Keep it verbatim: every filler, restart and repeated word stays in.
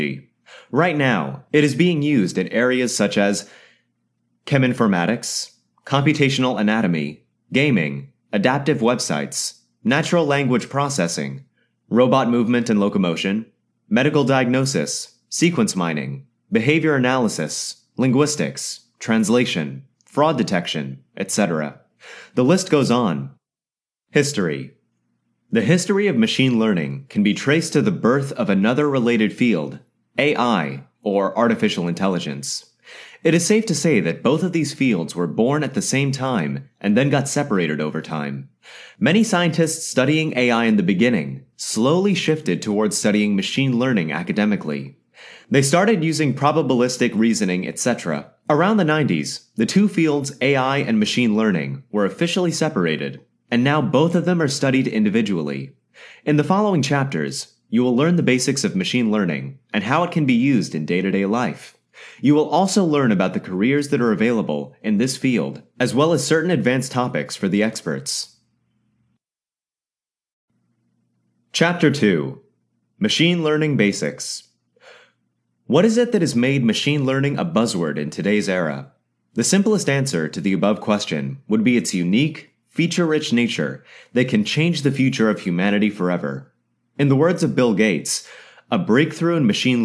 Right now, it is being used in areas such as cheminformatics, computational anatomy, gaming, adaptive websites, natural language processing, robot movement and locomotion, medical diagnosis, sequence mining, behavior analysis, linguistics, translation, fraud detection, et cetera. The list goes on. History. The history of machine learning can be traced to the birth of another related field, A I, or artificial intelligence. It is safe to say that both of these fields were born at the same time and then got separated over time. Many scientists studying A I in the beginning slowly shifted towards studying machine learning academically. They started using probabilistic reasoning, et cetera. Around the nineties, the two fields A I and machine learning were officially separated, and now both of them are studied individually. In the following chapters, you will learn the basics of machine learning and how it can be used in day-to-day life. You will also learn about the careers that are available in this field, as well as certain advanced topics for the experts. Chapter two. Machine Learning Basics. What is it that has made machine learning a buzzword in today's era? The simplest answer to the above question would be its unique, feature-rich nature that can change the future of humanity forever. In the words of Bill Gates, a breakthrough in machine